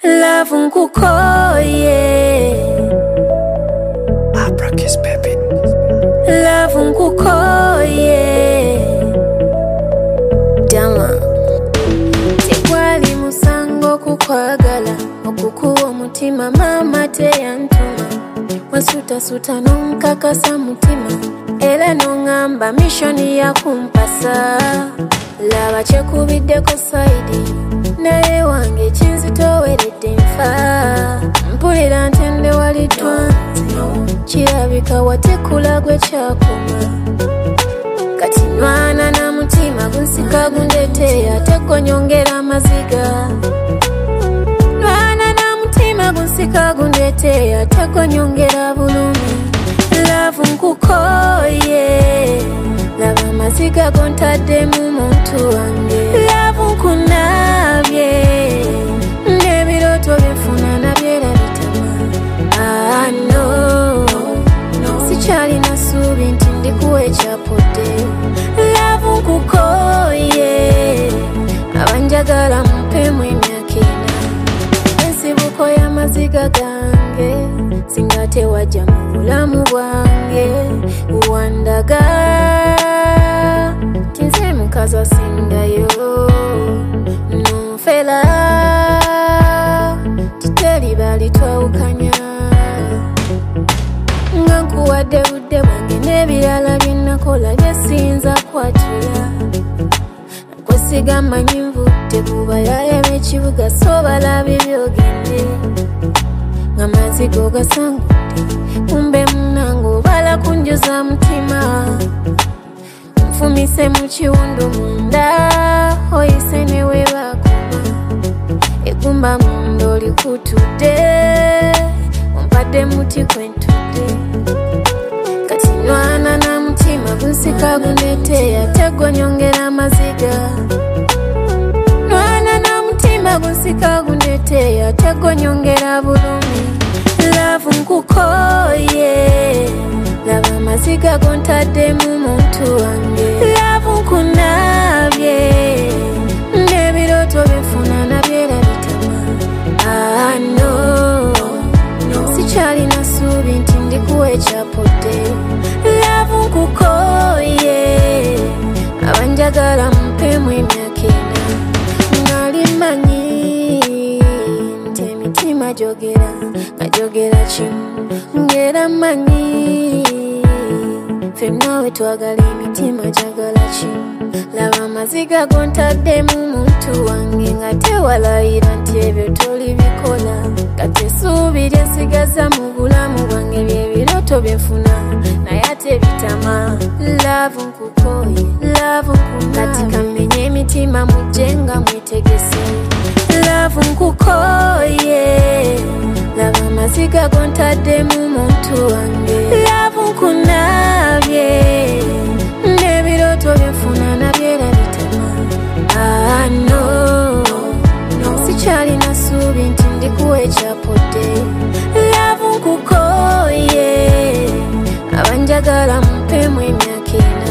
Love nkukoye Abrakis baby. Love nkukoye Dama Tekwali musango kukwagala okukuwa omutima mama teyantuma wasuta nonkakasa mutima era nongamba mishoni ya kumpasa laba kyekubiddeko saidi naye wange kinzitoweredde nfa mpulira ntende wali twanze kirabika watekula gwe kyakoma kati nwana na mutima gunsika gundete ate gonyongera amaziga nwana na mutima gunsika gundete ate gonyongera bulumi Love nkukoye laba amaziga gontadde mu muntu wange Love nkunabye n'ebiroto byenfuna nabyera bitama no sikyalina ssuubi nti ndikuwa ekyapodde Love nkukoye abanjagala mumpemu emyaka ena ensibuko y'amaziga gange singa tewajja mu bulamu bwange wandaga tinze mukazi asingayo nonfera titeri bali twawukanya nga nkuwadde budde bwange n'ebirala byennakola byesinza kwatula kwesiga manyi nvudde bubayaya b'ekibuga so balabe byogende nga mazigo gasangudde kumbe munango bala kunjuza mutima nfumise mu kiwundu munda oyise ne webakoma egumba munda olikutudde ompadde muti kwentudde kati nwana na mutima gunsika gundete ate gonyongera amaziga nwana na mutima gunsika gundete ate gonyongera bulumi Love nkukoye laba amaziga gontadde mu muntu wange Love nkunabye n'ebiroto byenfuna nabyera bitama no sikyalina ssuubi nti ndikuwa ekyapodde Love nkukoye abanjagala mumpemu emyaka ena nali manyi nti emitima jogera kimu ngera manyi ffenna we twagala emitima jagala kimu laba amaziga gontadde mu muntu wange nga tewalayira nti ebyo tolibikola kati essuubi lyensigaza mu bulamu bwange byebiroto byenfuna naye ate bitama Love nkukoye Love nkunabye kati kamenye emitima mujje nga mwetegese Love nkukoye laba amaziga gontadde mu muntu wange Love nkunabye n'ebiroto byenfuna nabyera bitama no sikyalina ssuubi nti ndikuwa ekyapodde Love nkukoye abanjagala mumpemu emyaka ena